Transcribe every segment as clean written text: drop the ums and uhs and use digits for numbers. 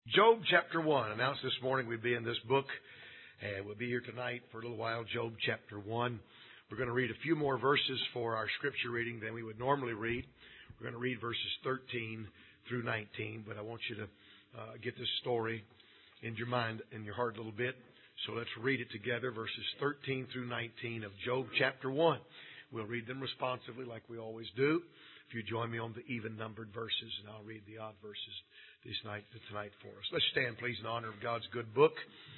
Job chapter 1. Announced this morning we'd be in this book, and we'll be here tonight for a little while. Job chapter 1. We're going to read a few more verses for our scripture reading than we would normally read. We're going to read verses 13 through 19, but I want you to get this story in your mind, in your heart a little bit. So let's read it together, verses 13 through 19 of Job chapter 1. We'll read them responsively like we always do. If you join me on the even-numbered verses, and I'll read the odd verses tonight for us. Let's stand, please, in honor of God's good book.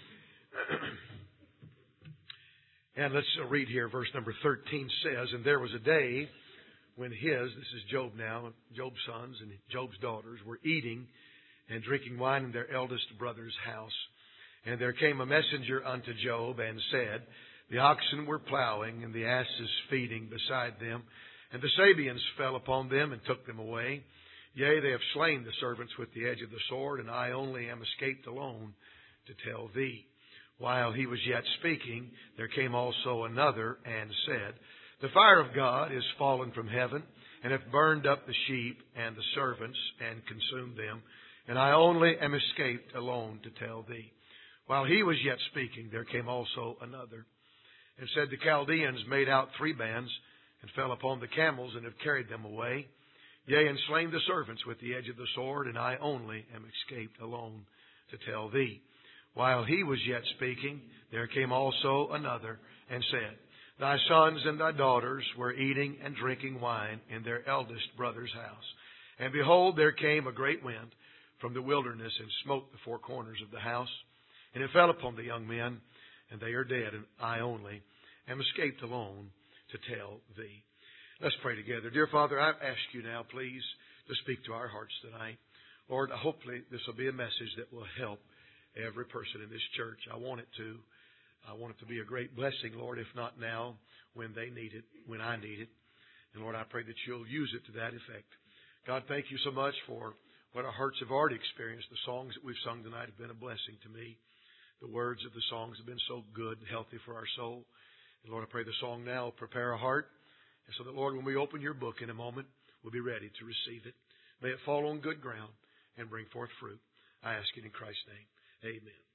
And let's read here. Verse number 13 says, "And there was a day when this is Job now, Job's sons and Job's daughters, were eating and drinking wine in their eldest brother's house. And there came a messenger unto Job and said, The oxen were plowing and the asses feeding beside them. And the Sabeans fell upon them and took them away. Yea, they have slain the servants with the edge of the sword, and I only am escaped alone to tell thee. While he was yet speaking, there came also another and said, The fire of God is fallen from heaven, and hath burned up the sheep and the servants, and consumed them. And I only am escaped alone to tell thee. While he was yet speaking, there came also another, and said, The Chaldeans made out 3 bands, and fell upon the camels, and have carried them away. Yea, and slain the servants with the edge of the sword, and I only am escaped alone to tell thee. While he was yet speaking, there came also another, and said, Thy sons and thy daughters were eating and drinking wine in their eldest brother's house. And behold, there came a great wind from the wilderness, and smote the 4 corners of the house. And it fell upon the young men, and they are dead, and I only am escaped alone to tell thee." Let's pray together. Dear Father, I ask you now, please, to speak to our hearts tonight. Lord, hopefully this will be a message that will help every person in this church. I want it to. I want it to be a great blessing, Lord, if not now, when they need it, when I need it. And Lord, I pray that you'll use it to that effect. God, thank you so much for what our hearts have already experienced. The songs that we've sung tonight have been a blessing to me. The words of the songs have been so good and healthy for our soul. And Lord, I pray the song now will prepare our heart. And so that, Lord, when we open your book in a moment, we'll be ready to receive it. May it fall on good ground and bring forth fruit. I ask it in Christ's name.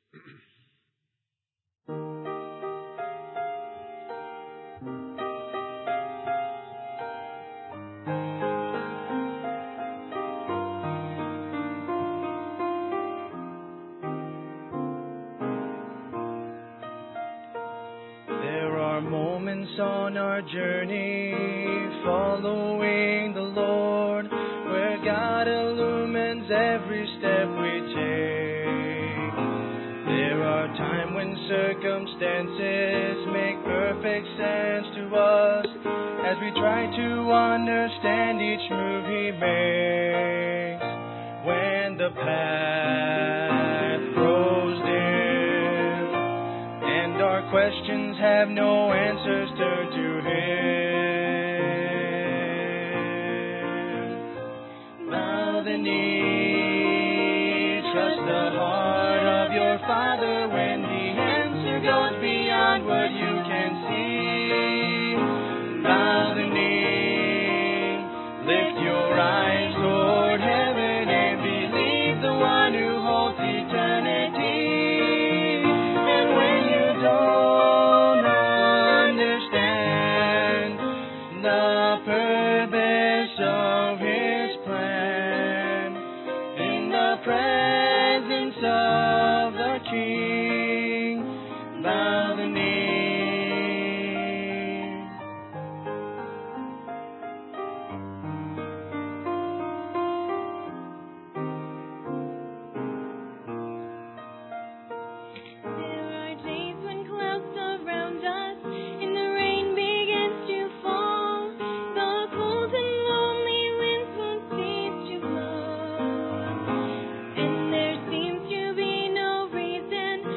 Amen. There are moments on our journey following the Lord, where God illumines every step we take. There are times when circumstances make perfect sense to us, as we try to understand each move He makes. When the path grows dim and our questions have no answers, turn to Him. Bow the knee, trust the heart of your Father when the answer goes beyond what you can see. Bow the knee, lift your eyes toward heaven and believe the one who holds eternity. And when you don't understand the purpose of His plan, in the presence of the King, bow the knee. There are days when clouds surround us and the rain begins to fall. The cold and lonely winds won't cease to blow. And there seems to be no reason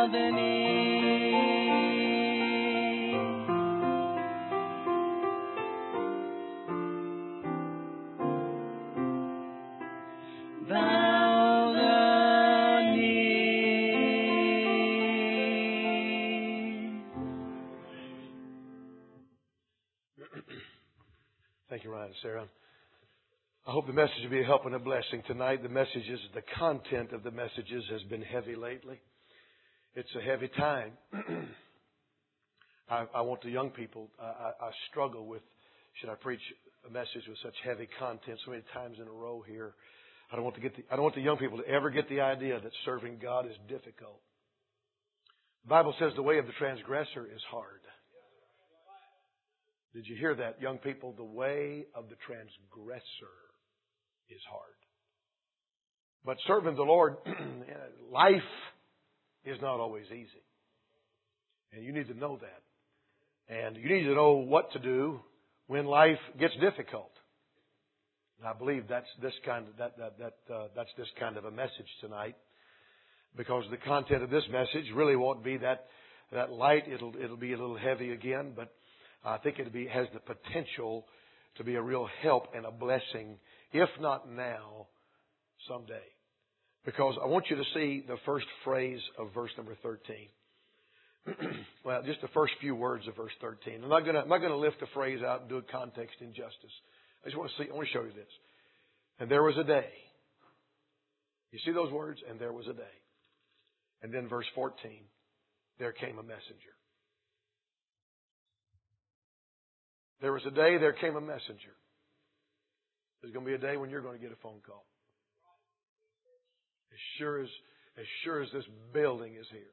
bow the knee. Bow the knee. Thank you, Ryan and Sarah. I hope the message will be a help and a blessing tonight. The content of the messages has been heavy lately. It's a heavy time. I want the young people, I struggle with, should I preach a message with such heavy content so many times in a row here? I don't want the young people to ever get the idea that serving God is difficult. The Bible says the way of the transgressor is hard. Did you hear that, young people? The way of the transgressor is hard. But serving the Lord, life is not always easy. And you need to know that. And you need to know what to do when life gets difficult. And I believe that's this kind of a message tonight, because the content of this message really won't be that light. It'll be a little heavy again, but I think has the potential to be a real help and a blessing, if not now, someday. Because I want you to see the first phrase of verse number 13. Well, just the first few words of verse 13. I'm not going to lift the phrase out and do a context injustice. I want to show you this. And there was a day. You see those words? And there was a day. And then verse 14. There came a messenger. There was a day, there came a messenger. There's going to be a day when you're going to get a phone call. As sure as this building is here.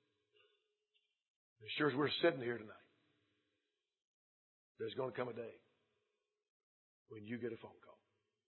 As sure as we're sitting here tonight. There's going to come a day when you get a phone call.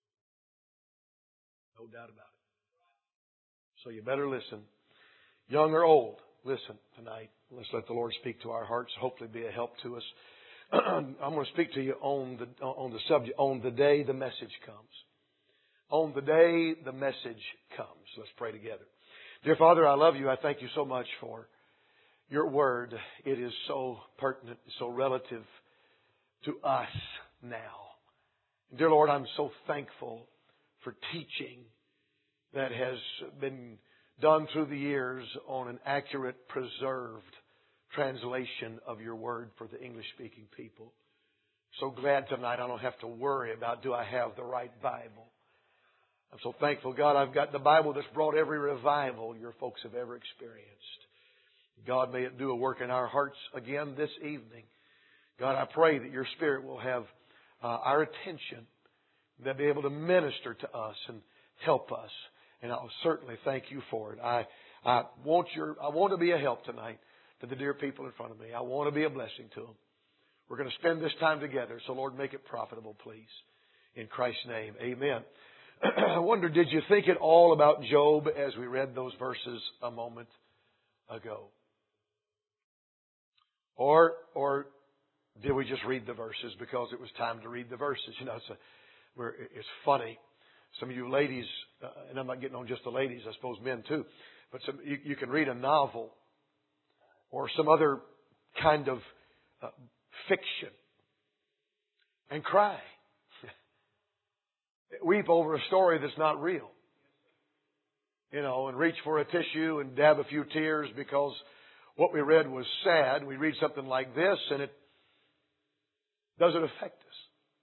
No doubt about it. So you better listen. Young or old, listen tonight. Let's let the Lord speak to our hearts. Hopefully be a help to us. I'm going to speak to you on the subject, on the day the message comes. On the day the message comes. Let's pray together. Dear Father, I love you. I thank you so much for your word. It is so pertinent, so relative to us now. Dear Lord, I'm so thankful for teaching that has been done through the years on an accurate, preserved translation of your word for the English-speaking people. So glad tonight I don't have to worry about, do I have the right Bible? I'm so thankful, God, I've got the Bible that's brought every revival your folks have ever experienced. God, may it do a work in our hearts again this evening. God, I pray that your Spirit will have our attention, that be able to minister to us and help us. And I'll certainly thank you for it. I want to be a help tonight to the dear people in front of me. I want to be a blessing to them. We're going to spend this time together. So Lord, make it profitable, please. In Christ's name, amen. I wonder, did you think at all about Job as we read those verses a moment ago? Or did we just read the verses because it was time to read the verses? You know, it's funny. Some of you ladies, and I'm not getting on just the ladies, I suppose men too, but you can read a novel or some other kind of fiction and cry. Weep over a story that's not real. You know, and reach for a tissue and dab a few tears because what we read was sad. We read something like this and it doesn't affect us.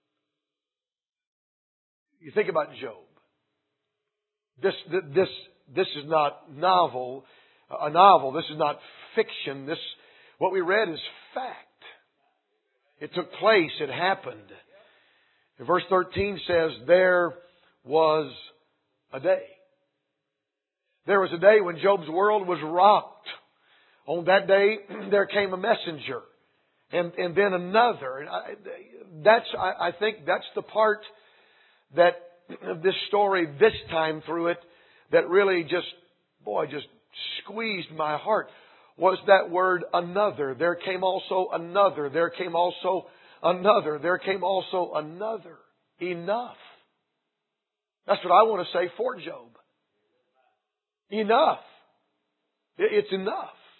You think about Job. This is not a novel. This is not fiction. What we read is fact. It took place. It happened. And verse 13 says, there was a day. There was a day when Job's world was rocked. On that day, there came a messenger. And then another. And I think that's the part that this story, this time through it, that really just squeezed my heart, was that word another. There came also another. There came also another. There came also another. Enough. That's what I want to say for Job. Enough. It's enough.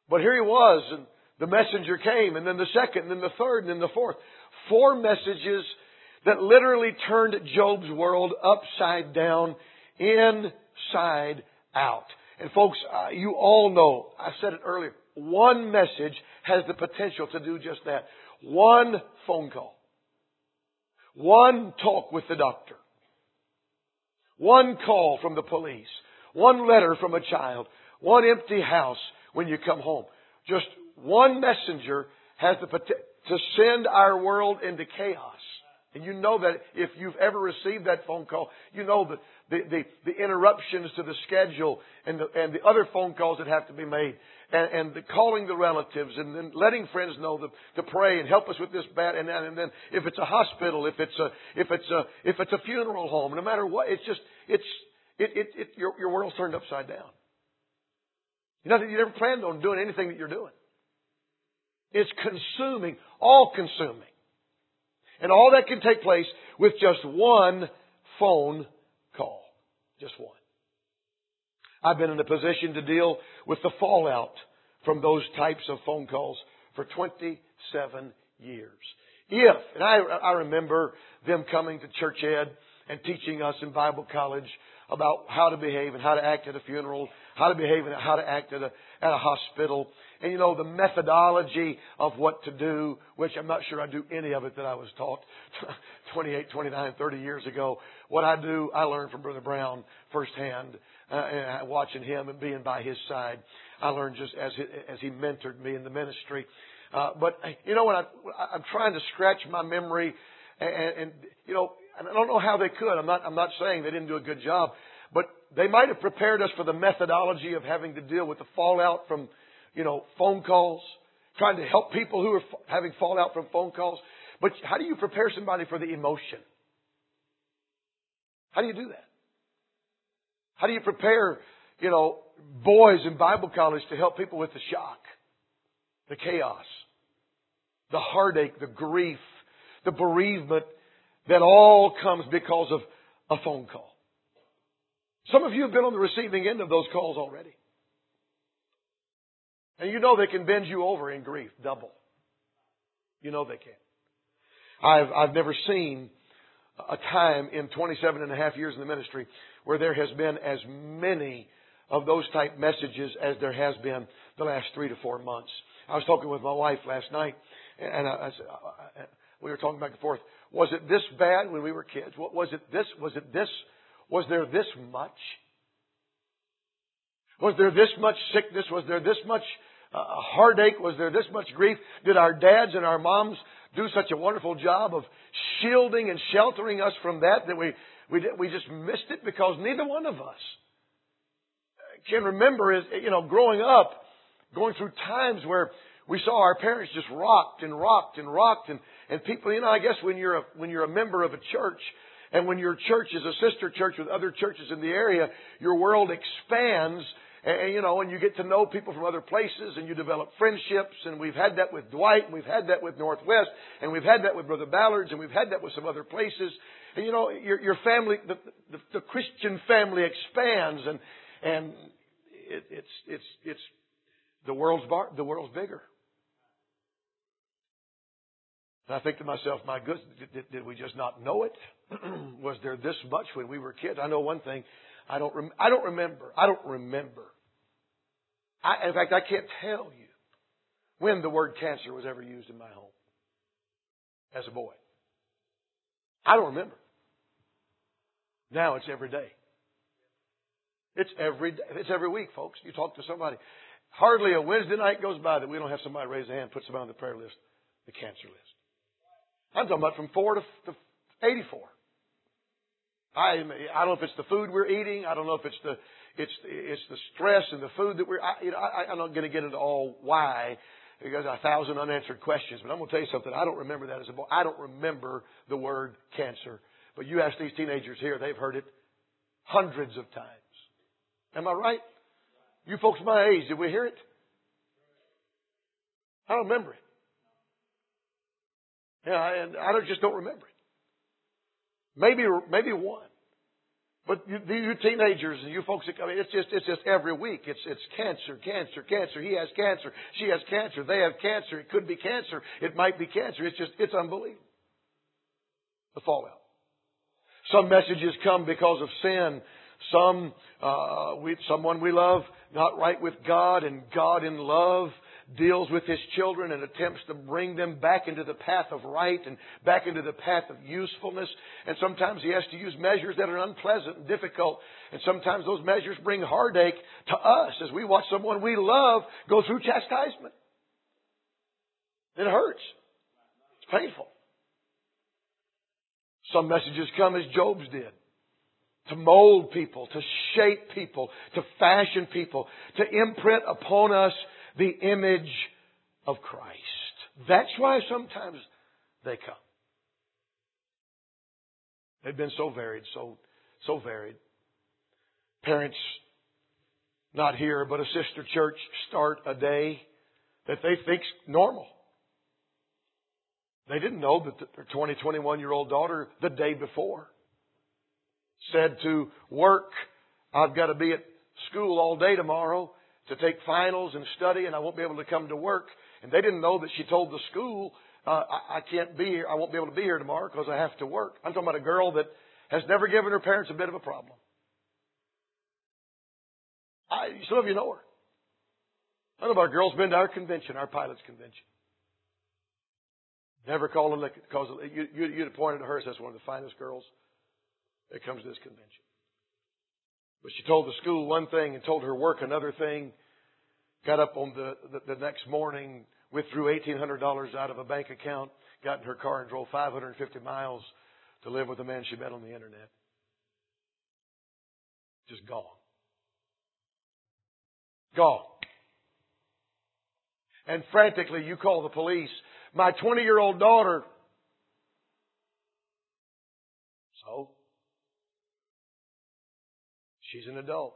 But here he was, and the messenger came, and then the second, and then the third, and then the fourth. 4 messages that literally turned Job's world upside down, inside out. And folks, you all know, I said it earlier, one message has the potential to do just that. One phone call. One talk with the doctor. One call from the police. One letter from a child. One empty house when you come home. Just one messenger has the potential to send our world into chaos. And you know that if you've ever received that phone call, you know the interruptions to the schedule and the other phone calls that have to be made, and the calling the relatives, and then letting friends know to pray and help us with this bad, and then if it's a hospital, if it's a funeral home, no matter what, your world's turned upside down. You never planned on doing anything that you're doing. It's consuming, all consuming. And all that can take place with just one phone call. Just one. I've been in a position to deal with the fallout from those types of phone calls for 27 years. And I remember them coming to Church Ed and teaching us in Bible college about how to behave and how to act at a funeral, how to behave and how to act at a hospital. And the methodology of what to do, which I'm not sure I do any of it that I was taught 28, 29, 30 years ago. What I do, I learned from Brother Brown firsthand, watching him and being by his side. I learned just as he mentored me in the ministry. But when I'm trying to scratch my memory, and I don't know how they could. I'm not saying they didn't do a good job, but they might have prepared us for the methodology of having to deal with the fallout from phone calls, trying to help people who are having fallout from phone calls. But how do you prepare somebody for the emotion? How do you do that? How do you prepare, boys in Bible college to help people with the shock, the chaos, the heartache, the grief, the bereavement that all comes because of a phone call? Some of you have been on the receiving end of those calls already. And they can bend you over in grief, double. They can. I've never seen a time in 27 and a half years in the ministry where there has been as many of those type messages as there has been the last 3 to 4 months. I was talking with my wife last night, and we were talking back and forth. Was it this bad when we were kids? Was it this? Was it this? Was there this much? Was there this much sickness? Was there this much heartache? Was there this much grief? Did our dads and our moms do such a wonderful job of shielding and sheltering us from that we just missed it? Because neither one of us can remember, growing up, going through times where we saw our parents just rocked and rocked and rocked, and people, I guess when you're a member of a church, and when your church is a sister church with other churches in the area, your world expands. And you get to know people from other places, and you develop friendships. And we've had that with Dwight, and we've had that with Northwest, and we've had that with Brother Ballards, and we've had that with some other places. And your family, the Christian family expands, and it's the world's bigger. And I think to myself, my goodness, did we just not know it? Was there this much when we were kids? I know one thing. I don't remember. In fact, I can't tell you when the word cancer was ever used in my home as a boy. I don't remember. Now it's every day. It's every day. It's every week, folks. You talk to somebody. Hardly a Wednesday night goes by that we don't have somebody raise a hand, put somebody on the prayer list, the cancer list. I'm talking about from 4 to 84. I don't know if it's the food we're eating. I don't know if it's the stress and the food that I'm not going to get into all why, because 1,000 unanswered questions. But I'm going to tell you something. I don't remember that as a boy. I don't remember the word cancer. But you ask these teenagers here, they've heard it hundreds of times. Am I right? You folks my age, did we hear it? I don't remember it. Yeah, and I just don't remember it. Maybe one. But you teenagers and you folks, I mean, it's just every week. It's cancer. He has cancer. She has cancer. They have cancer. It could be cancer. It might be cancer. It's unbelievable. The fallout. Some messages come because of sin. Someone we love not right with God, and God in love deals with His children and attempts to bring them back into the path of right and back into the path of usefulness. And sometimes He has to use measures that are unpleasant and difficult. And sometimes those measures bring heartache to us as we watch someone we love go through chastisement. It hurts. It's painful. Some messages come as Job's did. To mold people, to shape people, to fashion people, to imprint upon us the image of Christ. That's why sometimes they come. They've been so varied, so varied. Parents not here, but a sister church start a day that they think's normal. They didn't know that their 21-year-old daughter, the day before, said to work, I've got to be at school all day tomorrow to take finals and study, and I won't be able to come to work. And they didn't know that she told the school, I can't be here. I won't be able to be here tomorrow because I have to work. I'm talking about a girl that has never given her parents a bit of a problem. Some of you know her. One of our girls been to our convention, our pilots convention. Never called her because you'd have pointed to her as that's one of the finest girls that comes to this convention. But she told the school one thing and told her work another thing. Got up on the next morning, withdrew $1,800 out of a bank account, got in her car and drove 550 miles to live with a man she met on the internet. Just gone. Gone. And frantically, you call the police. My 20-year-old daughter. So? She's an adult.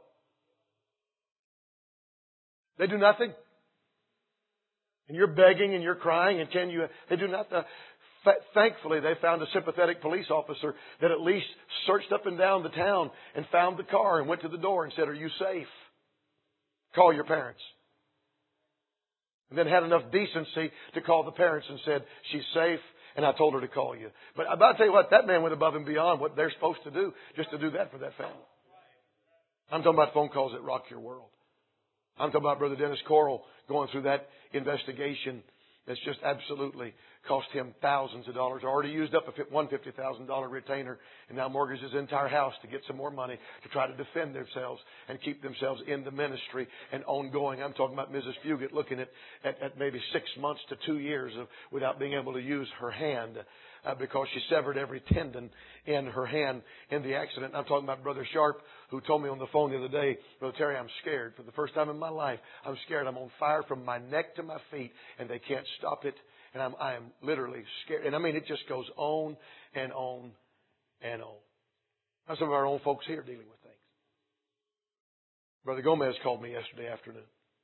They do nothing. And you're begging and you're crying and they do nothing. Thankfully, they found a sympathetic police officer that at least searched up and down the town and found the car and went to the door and said, are you safe? Call your parents. And then had enough decency to call the parents and said, she's safe, and I told her to call you. But I'll tell you what, that man went above and beyond what they're supposed to do just to do that for that family. I'm talking about phone calls that rock your world. I'm talking about Brother Dennis Coral going through that investigation that's just absolutely cost him thousands of dollars. Already used up a $150,000 retainer and now mortgaged his entire house to get some more money to try to defend themselves and keep themselves in the ministry and ongoing. I'm talking about Mrs. Fugit looking at maybe 6 months to 2 years without being able to use her hand because she severed every tendon in her hand in the accident. I'm talking about Brother Sharp, who told me on the phone the other day, Brother Terry, I'm scared. For the first time in my life, I'm scared. I'm on fire from my neck to my feet, and they can't stop it. And I am literally scared. And I mean, it just goes on and on and on. Now, some of our own folks here dealing with things. Brother Gomez called me yesterday afternoon.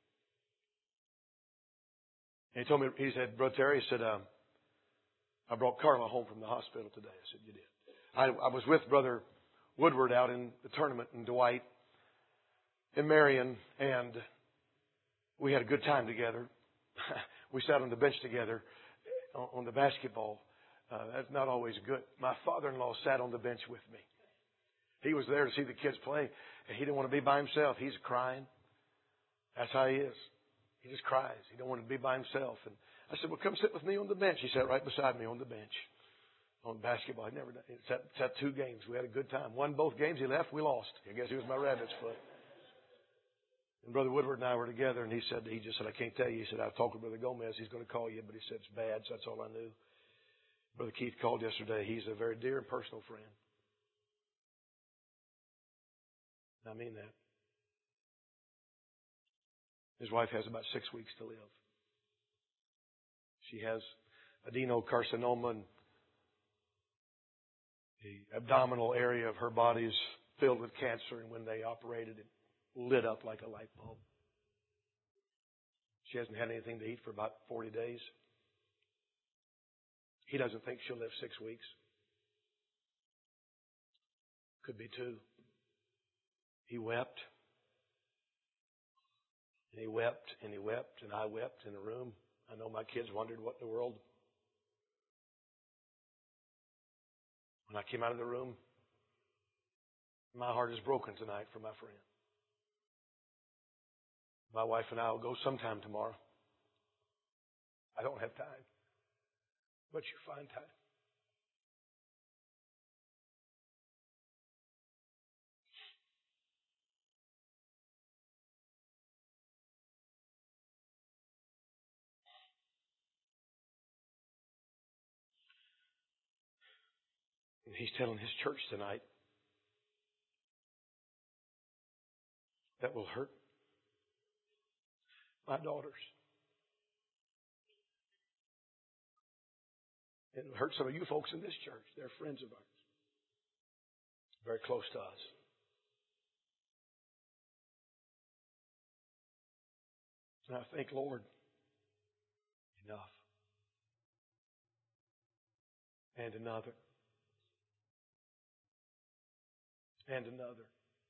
And he told me, he said, Brother Terry, he said, I brought Carla home from the hospital today. I said, you did. I was with Brother Woodward out in the tournament in Dwight in Marion, and we had a good time together. We sat on the bench together on the basketball. That's not always good. My father-in-law sat on the bench with me. He was there to see the kids play, and he didn't want to be by himself. He's crying. That's how he is. He just cries. He don't want to be by himself. And I said, well, come sit with me on the bench. He sat right beside me on the bench on basketball. He never done. He sat 2 games. We had a good time. Won both games. He left. We lost. I guess he was my rabbit's foot. And Brother Woodward and I were together, and he just said, I can't tell you. He said, I've talked with Brother Gomez. He's going to call you, but he said it's bad, so that's all I knew. Brother Keith called yesterday. He's a very dear and personal friend. I mean that. His wife has about 6 weeks to live. She has adenocarcinoma, and the abdominal area of her body is filled with cancer, and when they operated it, lit up like a light bulb. She hasn't had anything to eat for about 40 days. He doesn't think she'll live 6 weeks. Could be 2. He wept. And he wept, and he wept, and I wept in the room. I know my kids wondered what in the world. When I came out of the room, my heart is broken tonight for my friend. My wife and I will go sometime tomorrow. I don't have time, but you find time. And he's telling his church tonight that will hurt my daughters. It will hurt some of you folks in this church. They're friends of ours. Very close to us. And I think, Lord, enough. And another. And another.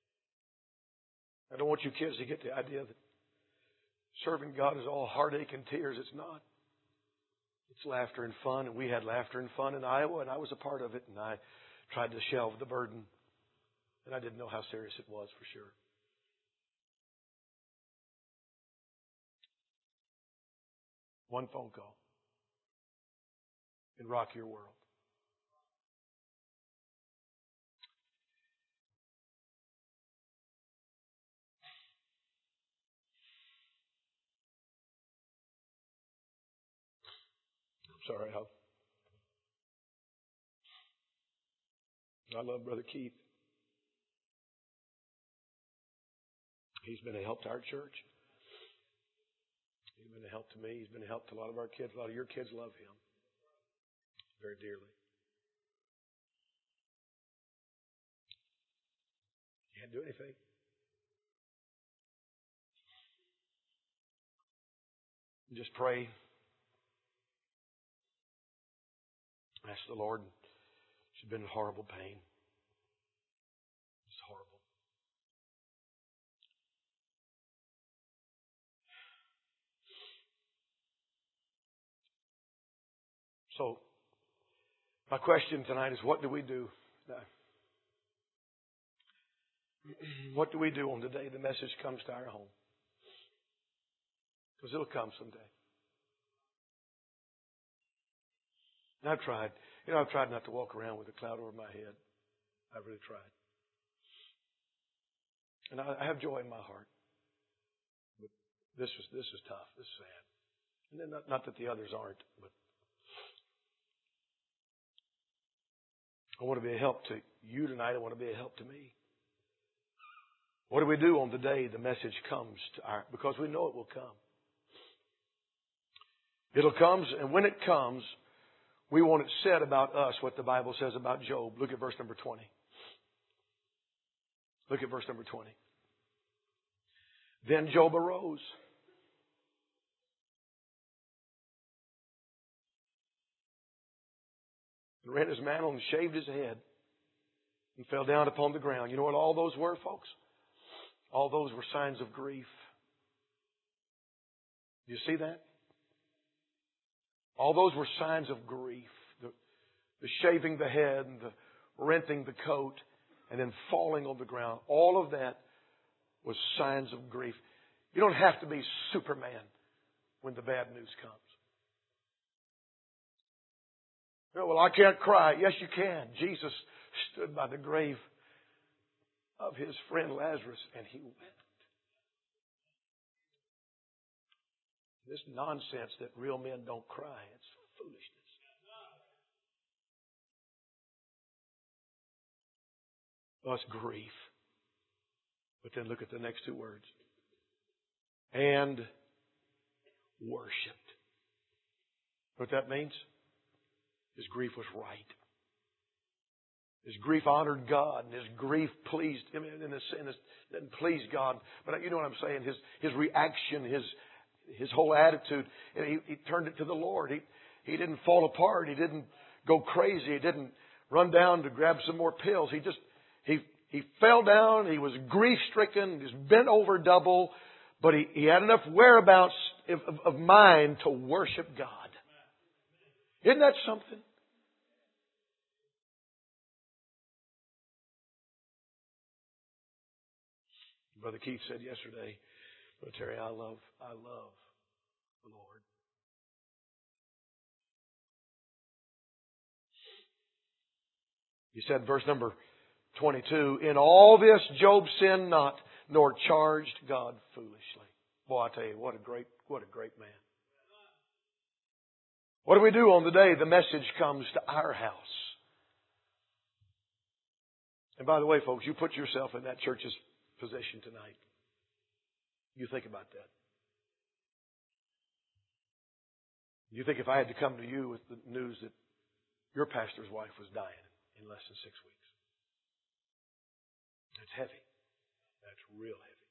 I don't want you kids to get the idea that serving God is all heartache and tears. It's not. It's laughter and fun. And we had laughter and fun in Iowa, and I was a part of it. And I tried to shelve the burden. And I didn't know how serious it was for sure. One phone call can rock your world. I'm sorry, I love Brother Keith. He's been a help to our church. He's been a help to me. He's been a help to a lot of our kids. A lot of your kids love him very dearly. Can't do anything. Just pray. Ask the Lord. She's been in horrible pain. It's horrible. So, my question tonight is, what do we do now? What do we do on the day the message comes to our home? Because it'll come someday. And I've tried not to walk around with a cloud over my head. I've really tried. And I have joy in my heart. But this is tough. This is sad. And then not that the others aren't, but I want to be a help to you tonight. I want to be a help to me. What do we do on the day the message comes to our, because we know it will come. It'll come, and when it comes, we want it said about us what the Bible says about Job. Look at verse number 20. Look at verse number 20. Then Job arose. And rent his mantle and shaved his head. And fell down upon the ground. You know what all those were, folks? All those were signs of grief. Do you see that? All those were signs of grief. The shaving the head and the renting the coat and then falling on the ground. All of that was signs of grief. You don't have to be Superman when the bad news comes. No, well, I can't cry. Yes, you can. Jesus stood by the grave of his friend Lazarus and he wept. This nonsense that real men don't cry, it's foolishness. Well, it's grief. But then look at the next two words. And worshipped. What that means? His grief was right. His grief honored God, and his grief pleased him. Didn't please God, but you know what I'm saying. His reaction, his whole attitude, he turned it to the Lord. He didn't fall apart. He didn't go crazy. He didn't run down to grab some more pills. He He fell down. He was grief-stricken. He was bent over double. But he had enough whereabouts of mind to worship God. Isn't that something? Brother Keith said yesterday, Brother Terry, I love the Lord. He said, verse number 22, in all this Job sinned not, nor charged God foolishly. Boy, I tell you, what a great man. What do we do on the day the message comes to our house? And by the way, folks, you put yourself in that church's position tonight. You think about that. You think if I had to come to you with the news that your pastor's wife was dying in less than 6 weeks. That's heavy. That's real heavy.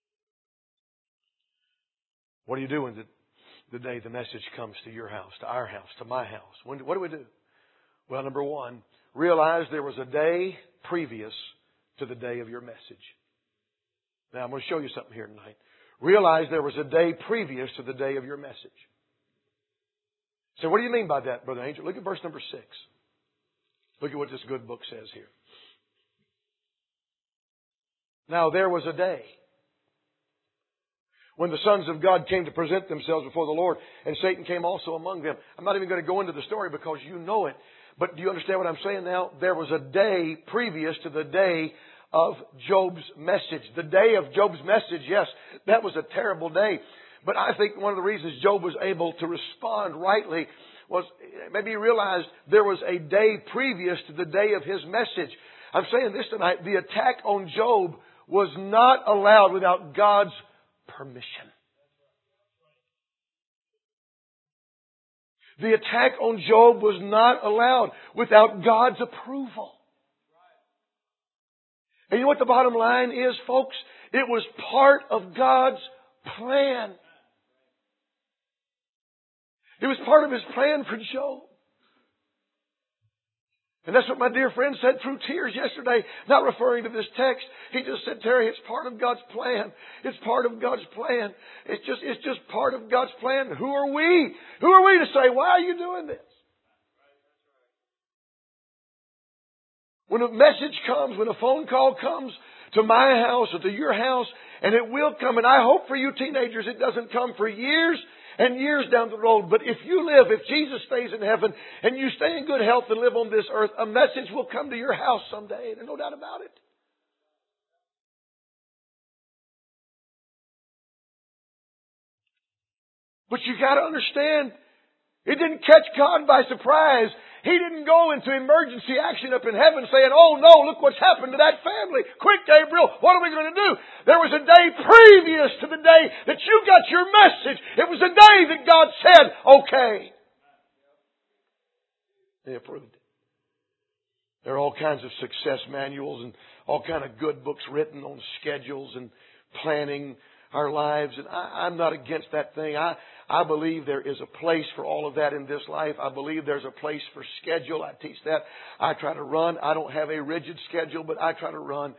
What do you do when the day the message comes to your house, to our house, to my house? What do we do? Well, number one, realize there was a day previous to the day of your message. Now, I'm going to show you something here tonight. Realize there was a day previous to the day of your message. So what do you mean by that, Brother Angel? Look at verse number 6. Look at what this good book says here. Now there was a day when the sons of God came to present themselves before the Lord, and Satan came also among them. I'm not even going to go into the story because you know it. But do you understand what I'm saying now? There was a day previous to the day of Job's message. The day of Job's message, yes, that was a terrible day. But I think one of the reasons Job was able to respond rightly was maybe he realized there was a day previous to the day of his message. I'm saying this tonight, the attack on Job was not allowed without God's permission. The attack on Job was not allowed without God's approval. And you know what the bottom line is, folks? It was part of God's plan. It was part of His plan for Job. And that's what my dear friend said through tears yesterday, not referring to this text. He just said, Terry, it's part of God's plan. It's part of God's plan. It's just part of God's plan. Who are we? Who are we to say, why are you doing this? When a message comes, when a phone call comes to my house or to your house, and it will come, and I hope for you teenagers it doesn't come for years and years down the road. But if you live, if Jesus stays in heaven and you stay in good health and live on this earth, a message will come to your house someday. There's no doubt about it. But you got to understand, it didn't catch God by surprise. He didn't go into emergency action up in heaven saying, oh no, look what's happened to that family. Quick, Gabriel, what are we going to do? There was a day previous to the day that you got your message. It was a day that God said, okay. They approved it. There are all kinds of success manuals and all kinds of good books written on schedules and planning our lives. And I'm not against that thing. I believe there is a place for all of that in this life. I believe there's a place for schedule. I teach that. I try to run. I don't have a rigid schedule, but I try to run.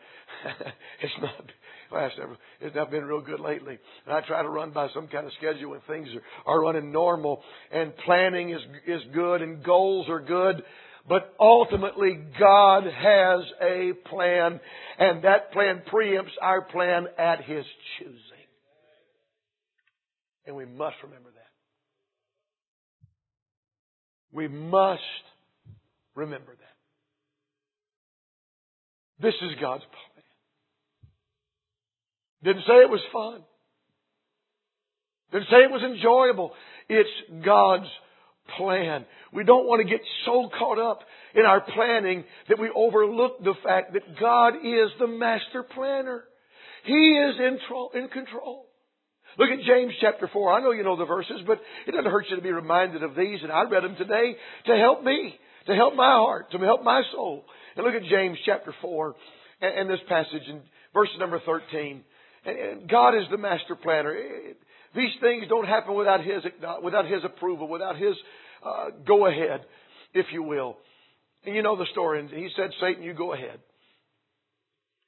It's not been real good lately. And I try to run by some kind of schedule when things are running normal. And planning is good and goals are good. But ultimately, God has a plan. And that plan preempts our plan at His choosing. And we must remember that. We must remember that. This is God's plan. Didn't say it was fun. Didn't say it was enjoyable. It's God's plan. We don't want to get so caught up in our planning that we overlook the fact that God is the master planner. He is in control. Look at James chapter 4. I know you know the verses, but it doesn't hurt you to be reminded of these. And I read them today to help me, to help my heart, to help my soul. And look at James chapter 4 and this passage in verse number 13. And God is the master planner. These things don't happen without His approval, without His go ahead, if you will. And you know the story. And He said, Satan, you go ahead.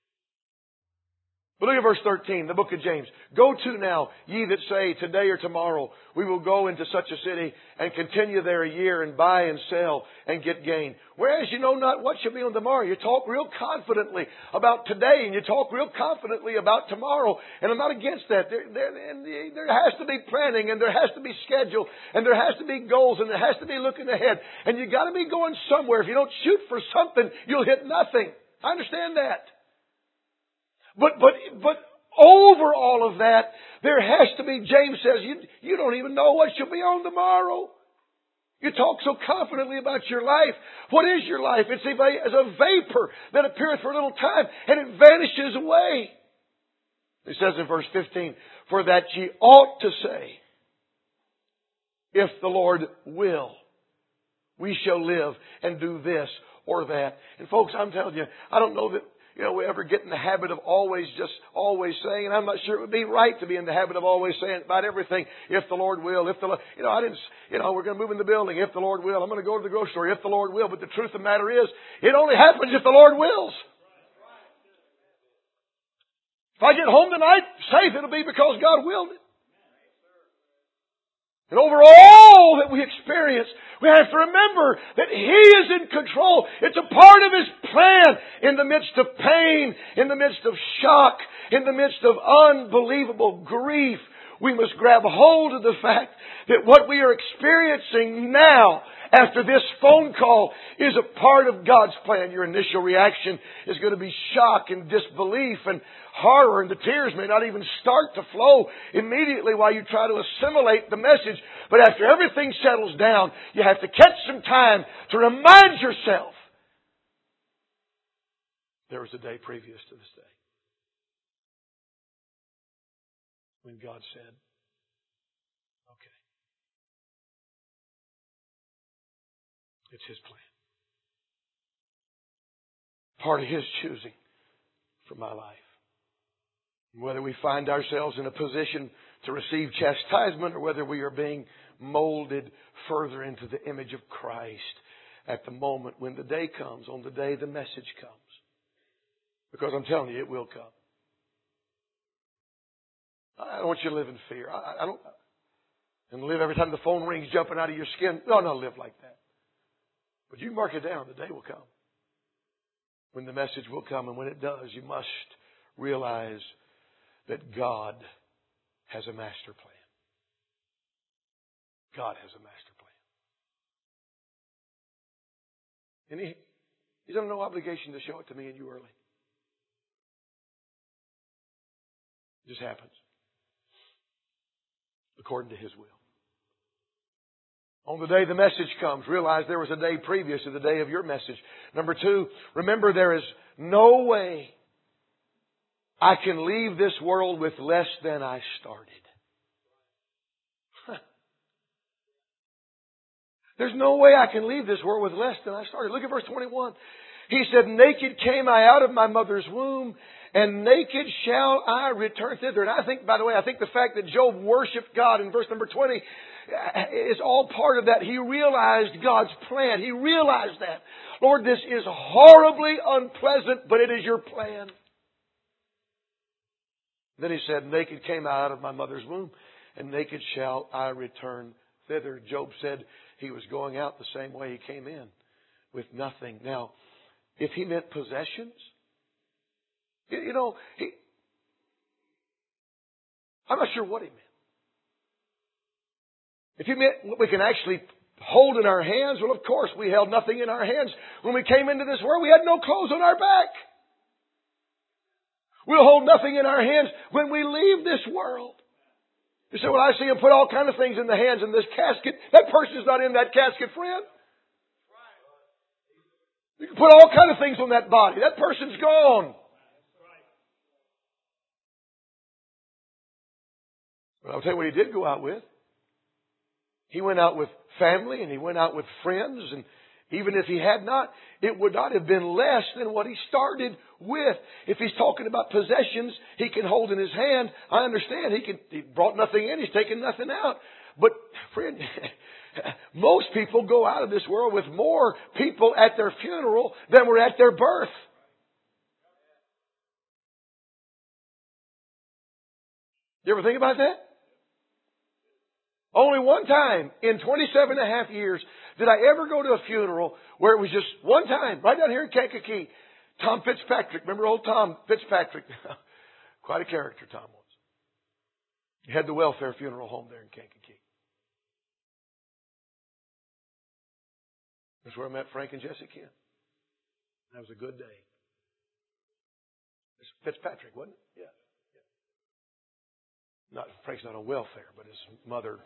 But look at verse 13, the book of James. Go to now, ye that say, today or tomorrow, we will go into such a city and continue there a year and buy and sell and get gain. Whereas you know not what shall be on tomorrow. You talk real confidently about today and you talk real confidently about tomorrow. And I'm not against that. There has to be planning and there has to be schedule and there has to be goals and there has to be looking ahead. And you got to be going somewhere. If you don't shoot for something, you'll hit nothing. I understand that. But over all of that, there has to be, James says, you don't even know what shall be on tomorrow. You talk so confidently about your life. What is your life? It's as a vapor that appeareth for a little time and it vanishes away. It says in verse 15, for that ye ought to say, if the Lord will, we shall live and do this or that. And folks, I'm telling you, I don't know that we ever get in the habit of always saying, and I'm not sure it would be right to be in the habit of always saying about everything, if the Lord will, if the Lord, we're going to move in the building, if the Lord will, I'm going to go to the grocery store, if the Lord will. But the truth of the matter is, it only happens if the Lord wills. If I get home tonight safe, it'll be because God willed it. And over all that we experience, we have to remember that He is in control. It's a part of His plan in the midst of pain, in the midst of shock, in the midst of unbelievable grief. We must grab hold of the fact that what we are experiencing now after this phone call is a part of God's plan. Your initial reaction is going to be shock and disbelief and horror, and the tears may not even start to flow immediately while you try to assimilate the message. But after everything settles down, you have to catch some time to remind yourself there was a day previous to this day when God said, okay, it's His plan. Part of His choosing for my life. Whether we find ourselves in a position to receive chastisement or whether we are being molded further into the image of Christ at the moment when the day comes, on the day the message comes. Because I'm telling you, it will come. I don't want you to live in fear. I don't. And live every time the phone rings jumping out of your skin. No, not live like that. But you mark it down. The day will come. When the message will come. And when it does, you must realize that God has a master plan. God has a master plan. And He's under no obligation to show it to me and you early. It just happens. According to His will. On the day the message comes, realize there was a day previous to the day of your message. Number 2, remember there is no way I can leave this world with less than I started. There's no way I can leave this world with less than I started. Look at verse 21. He said, naked came I out of my mother's womb, and naked shall I return thither. And I think, by the way, the fact that Job worshiped God in verse number 20 is all part of that. He realized God's plan. He realized that. Lord, this is horribly unpleasant, but it is your plan. Then he said, naked came I out of my mother's womb, and naked shall I return thither. Job said he was going out the same way he came in, with nothing. Now, if he meant possessions, I'm not sure what he meant. If he meant what we can actually hold in our hands, well, of course, we held nothing in our hands. When we came into this world, we had no clothes on our back. We'll hold nothing in our hands when we leave this world. You say, well, I see him put all kinds of things in the hands in this casket. That person's not in that casket, friend. You can put all kinds of things on that body. That person's gone. But I'll tell you what he did go out with. He went out with family and he went out with friends, and even if he had not, it would not have been less than what he started with. If he's talking about possessions he can hold in his hand, I understand. He brought nothing in, he's taken nothing out. But friend, most people go out of this world with more people at their funeral than were at their birth. You ever think about that? Only one time in 27 and a half years did I ever go to a funeral where it was just one time, right down here in Kankakee. Tom Fitzpatrick. Remember old Tom Fitzpatrick? Quite a character Tom was. He had the welfare funeral home there in Kankakee. That's where I met Frank and Jesse Kent. That was a good day. It's Fitzpatrick, wasn't it? Yeah. Frank's not on welfare, but his mother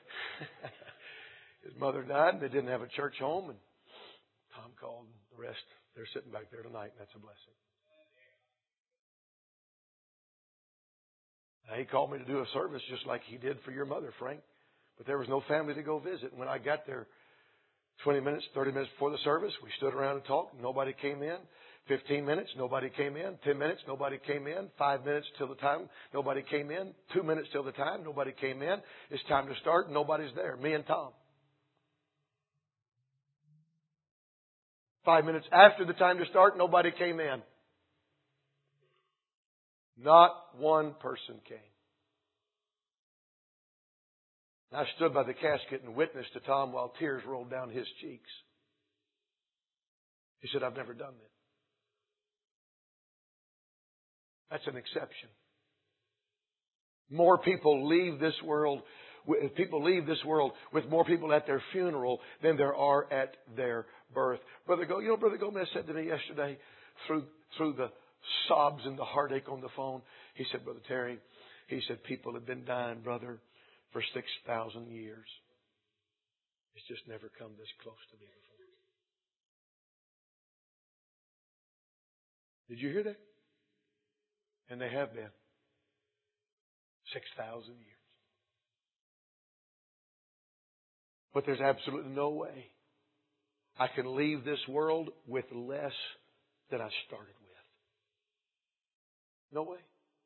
died and they didn't have a church home, and Tom called and the rest. They're sitting back there tonight, and that's a blessing. Now, he called me to do a service just like he did for your mother, Frank. But there was no family to go visit. And when I got there 20 minutes, 30 minutes before the service, we stood around and talked. Nobody came in. 15 minutes, nobody came in. 10 minutes, nobody came in. 5 minutes till the time, nobody came in. 2 minutes till the time, nobody came in. It's time to start, nobody's there. Me and Tom. 5 minutes after the time to start, nobody came in. Not one person came. I stood by the casket and witnessed to Tom while tears rolled down his cheeks. He said, I've never done that. That's an exception. More people leave this world with more people at their funeral than there are at their birth. Brother Gomez said to me yesterday, through the sobs and the heartache on the phone, he said, Brother Terry, he said, people have been dying, brother, for 6,000 years. It's just never come this close to me before. Did you hear that? And they have been. 6,000 years. But there's absolutely no way I can leave this world with less than I started with. No way.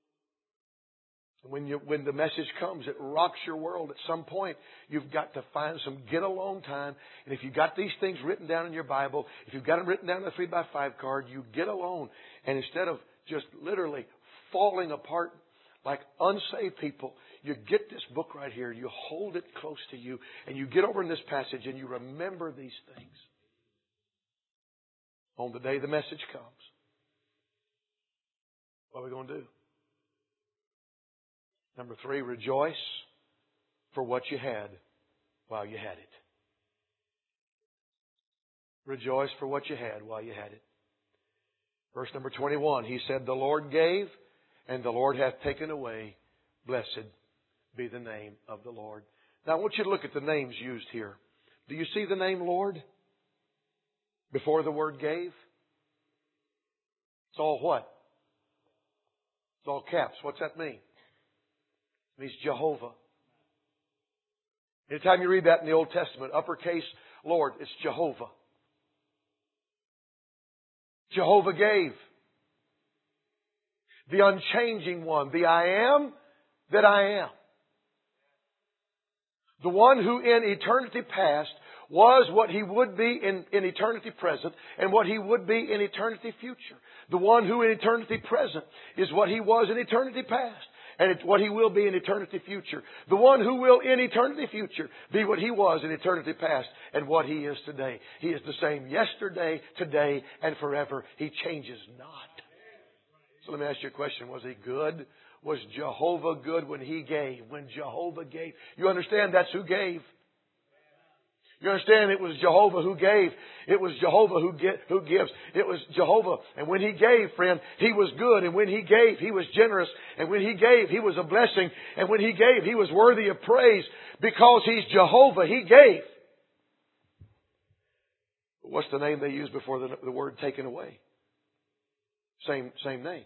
When the message comes, it rocks your world. At some point, you've got to find some get-alone time. And if you've got these things written down in your Bible, if you've got them written down on a 3x5 card, you get alone. And instead of just literally falling apart like unsaved people, you get this book right here, you hold it close to you, and you get over in this passage and you remember these things. On the day the message comes, what are we going to do? Number 3, rejoice for what you had while you had it. Rejoice for what you had while you had it. Verse number 21, he said, the Lord gave, and the Lord hath taken away. Blessed be the name of the Lord. Now I want you to look at the names used here. Do you see the name Lord before the word gave? It's all what? It's all caps. What's that mean? It means Jehovah. Anytime you read that in the Old Testament, uppercase Lord, it's Jehovah. Jehovah gave. The unchanging one. The I am that I am. The one who in eternity past was what He would be in eternity present and what He would be in eternity future. The one who in eternity present is what He was in eternity past and it's what He will be in eternity future. The one who will in eternity future be what He was in eternity past and what He is today. He is the same yesterday, today, and forever. He changes not. So let me ask you a question. Was He good? Was Jehovah good when He gave? When Jehovah gave. You understand that's who gave. You understand it was Jehovah who gave. It was Jehovah who gives. It was Jehovah. And when He gave, friend, He was good. And when He gave, He was generous. And when He gave, He was a blessing. And when He gave, He was worthy of praise. Because He's Jehovah, He gave. But what's the name they used before the word taken away? Same name.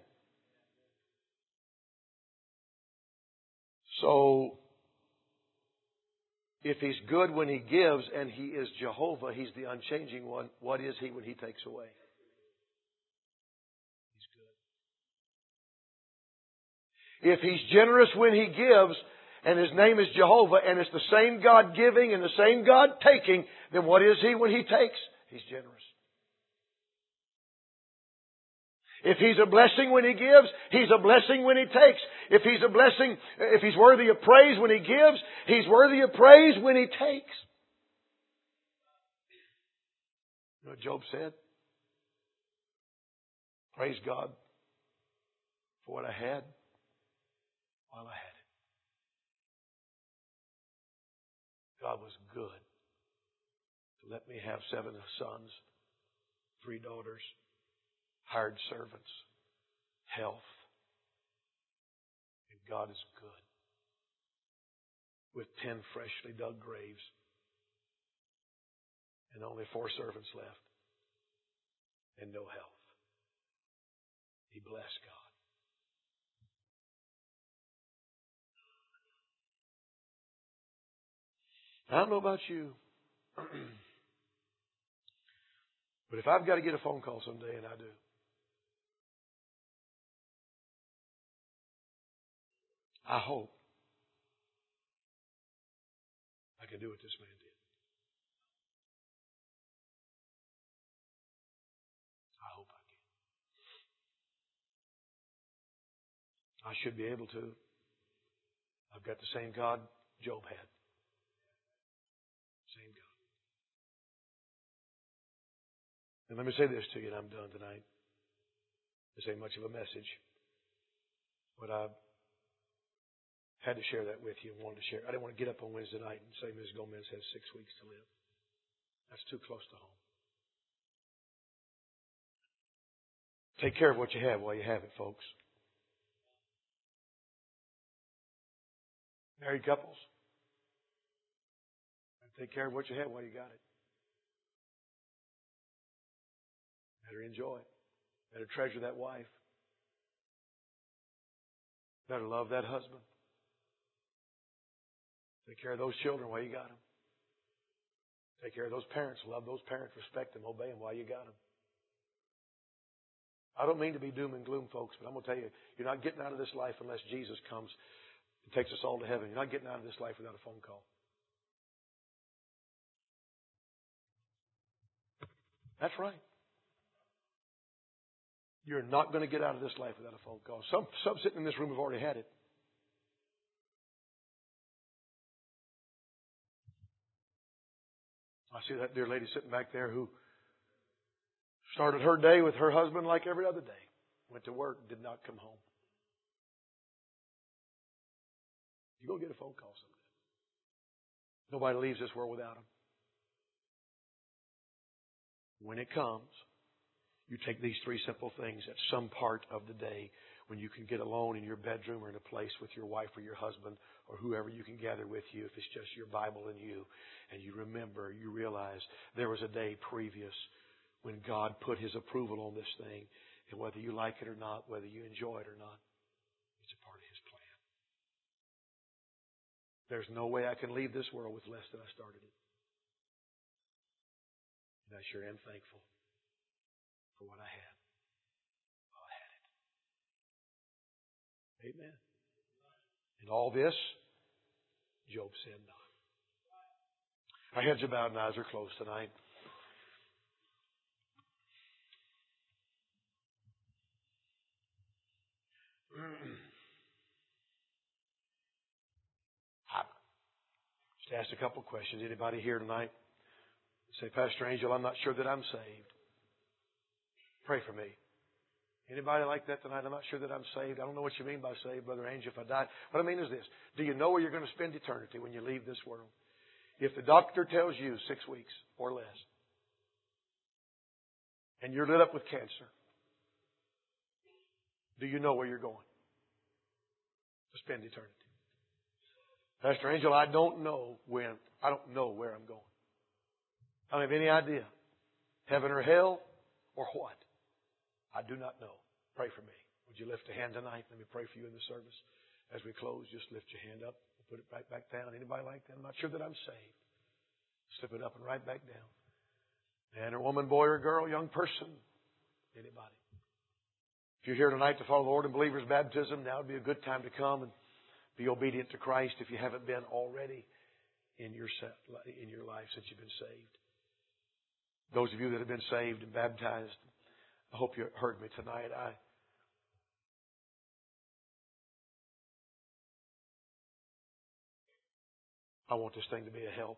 So, if He's good when He gives and He is Jehovah, He's the unchanging one, what is He when He takes away? He's good. If He's generous when He gives and His name is Jehovah and it's the same God giving and the same God taking, then what is He when He takes? He's generous. If He's a blessing when He gives, He's a blessing when He takes. If He's a blessing, if He's worthy of praise when He gives, He's worthy of praise when He takes. You know what Job said? Praise God for what I had while I had it. God was good to let me have 7 sons, 3 daughters, hired servants, health. And God is good. With 10 freshly dug graves and only 4 servants left and no health. He blessed God. I don't know about you, but if I've got to get a phone call someday, and I do, I hope I can do what this man did. I hope I can. I should be able to. I've got the same God Job had. Same God. And let me say this to you, and I'm done tonight. This ain't much of a message, but I had to share that with you and wanted to share. I didn't want to get up on Wednesday night and say Ms. Gomez has 6 weeks to live. That's too close to home. Take care of what you have while you have it, folks. Married couples, take care of what you have while you got it. Better enjoy it. Better treasure that wife. Better love that husband. Take care of those children while you got them. Take care of those parents. Love those parents. Respect them. Obey them while you got them. I don't mean to be doom and gloom, folks, but I'm going to tell you, you're not getting out of this life unless Jesus comes and takes us all to heaven. You're not getting out of this life without a phone call. That's right. You're not going to get out of this life without a phone call. Some sitting in this room have already had it. I see that dear lady sitting back there who started her day with her husband like every other day. Went to work, did not come home. You're going to get a phone call someday. Nobody leaves this world without them. When it comes, you take these 3 simple things at some part of the day when you can get alone in your bedroom or in a place with your wife or your husband or whoever you can gather with you, if it's just your Bible and you remember, you realize there was a day previous when God put His approval on this thing, and whether you like it or not, whether you enjoy it or not, it's a part of His plan. There's no way I can leave this world with less than I started it. And I sure am thankful for what I had while I had it. Amen. And all this, Job said not. Our heads are bowed and eyes are closed tonight. Just ask a couple questions. Anybody here tonight? Say, Pastor Angel, I'm not sure that I'm saved. Pray for me. Anybody like that tonight? I'm not sure that I'm saved. I don't know what you mean by saved, Brother Angel, if I died. What I mean is this. Do you know where you're going to spend eternity when you leave this world? If the doctor tells you 6 weeks or less, and you're lit up with cancer, do you know where you're going to spend eternity? Pastor Angel, I don't know where I'm going. I don't have any idea. Heaven or hell or what? I do not know. Pray for me. Would you lift a hand tonight? Let me pray for you in the service. As we close, just lift your hand up. Put it right back down. Anybody like that? I'm not sure that I'm saved. Slip it up and right back down. Man or woman, boy or girl, young person. Anybody. If you're here tonight to follow the Lord in believer's baptism, now would be a good time to come and be obedient to Christ if you haven't been already in your life since you've been saved. Those of you that have been saved and baptized, I hope you heard me tonight. I want this thing to be a help.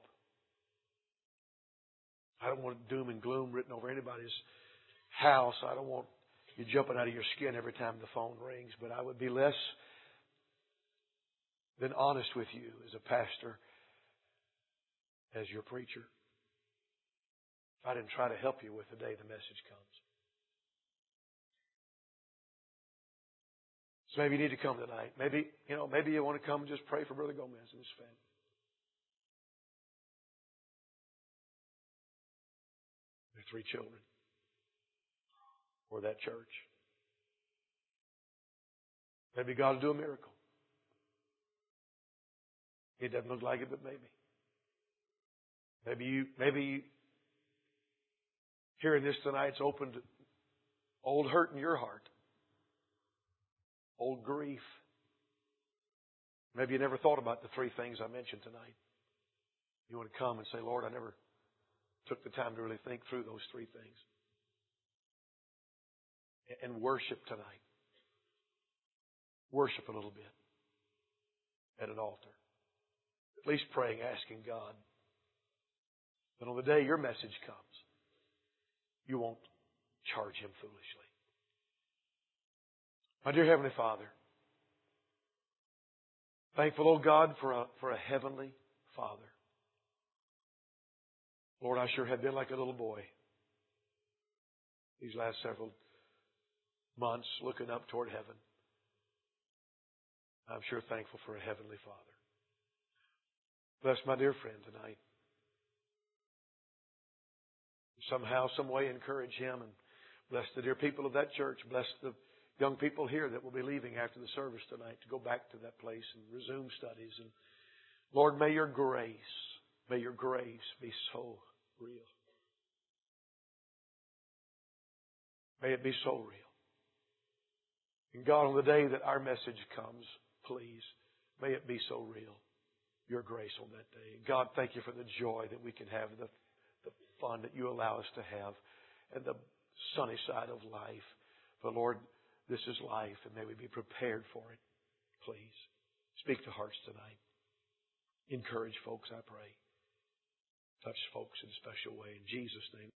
I don't want doom and gloom written over anybody's house. I don't want you jumping out of your skin every time the phone rings. But I would be less than honest with you as a pastor, as your preacher, if I didn't try to help you with the day the message comes. So maybe you need to come tonight. Maybe you want to come and just pray for Brother Gomez and his family. Their 3 children. Or that church. Maybe God will do a miracle. It doesn't look like it, but maybe. Maybe hearing this tonight's opened old hurt in your heart. Old grief. Maybe you never thought about the 3 things I mentioned tonight. You want to come and say, Lord, I never took the time to really think through those 3 things. And worship tonight. Worship a little bit at an altar. At least praying, asking God that on the day your message comes, you won't charge Him foolishly. My dear Heavenly Father, thankful, oh God, for a heavenly Father. Lord, I sure have been like a little boy these last several months looking up toward heaven. I'm sure thankful for a heavenly Father. Bless my dear friend tonight. Somehow, some way encourage him, and bless the dear people of that church. Bless the young people here that will be leaving after the service tonight to go back to that place and resume studies. And Lord, may your grace be so real. May it be so real. And God, on the day that our message comes, please, may it be so real. Your grace on that day. God, thank you for the joy that we can have, the fun that you allow us to have, and the sunny side of life. But Lord, this is life, and may we be prepared for it. Please, speak to hearts tonight. Encourage folks, I pray. Touch folks in a special way. In Jesus' name.